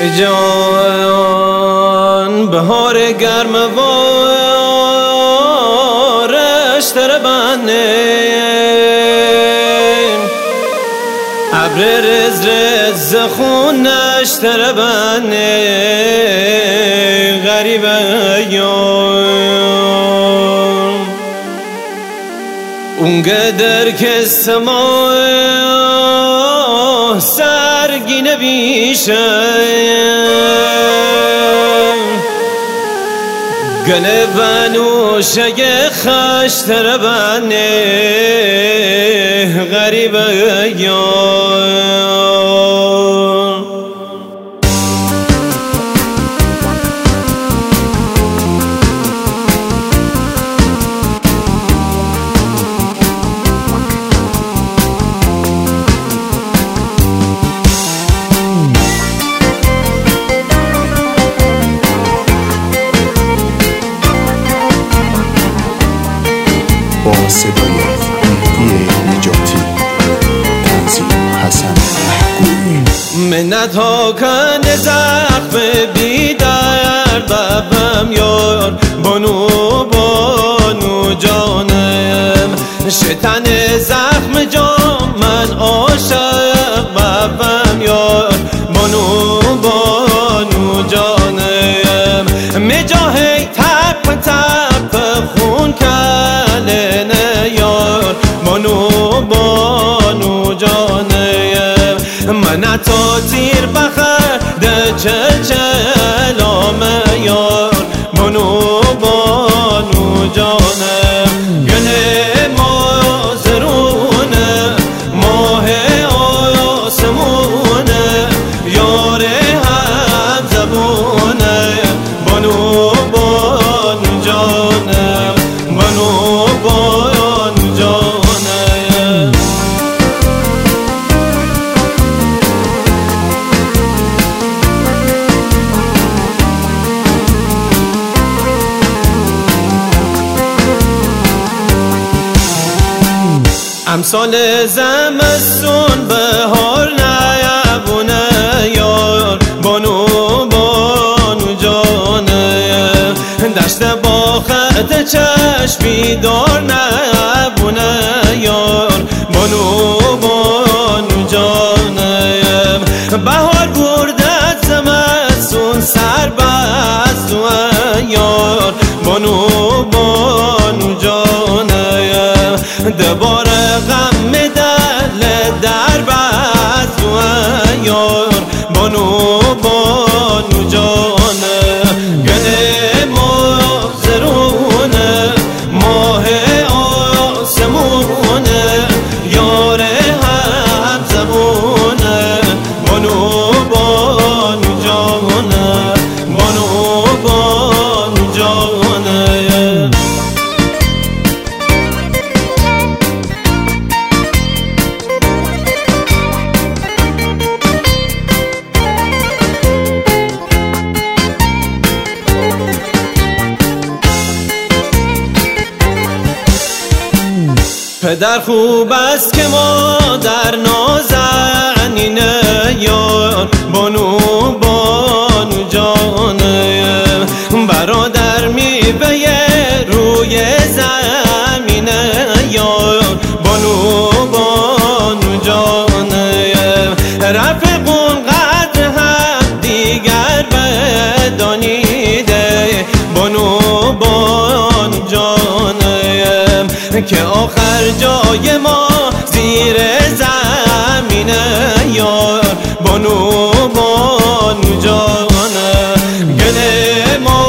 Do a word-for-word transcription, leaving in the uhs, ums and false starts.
جان بهار گرم وارش تر بنین ابر رز رز خونش تر بنین غریبه یان اونقدر که سما سرگینه بیشه گله بنوشه خشتر بنه غریبه یان با صدای مهدی نجاتی، تنظیم حسن محگویی. منت ها کنه زخم بی درد ببم یار بانو بانو جانم شتن زخم جام من عاشق ببم یار بانو بانو جانم مجاهی تپ تپ خون کلن یار بانو بانو جانم من تا تیر بخر ده چل چلام یار بانو بانو جانم گله ما زرونه ماه آسمونه یار هم زبونه بانو بانو جانم بانو بانو جانم امسال زمستون بهار نیابونه یار بانو بانو جانم دشت با خط چشمی دار نبونه یار بانو بانو جانم بهار بردت زمستون سر بست و یار بانو بانو جانم دوباره غم دل در بست و یار بانو بانو جانم گله ما زرونه ماه آسمونه یار هم زبونه بانو بانو جانم بانو بانو جانم پدر خوب است که مادر نازنینه یار بانو بانو جانم برادر میوه روی زمینه یار بانو بانو جانم رفیقون قدر هم دیگر بدانیده بانو بانو جانم که آخر جای ما زیر زمینه یار بانو بانو جانم گله ما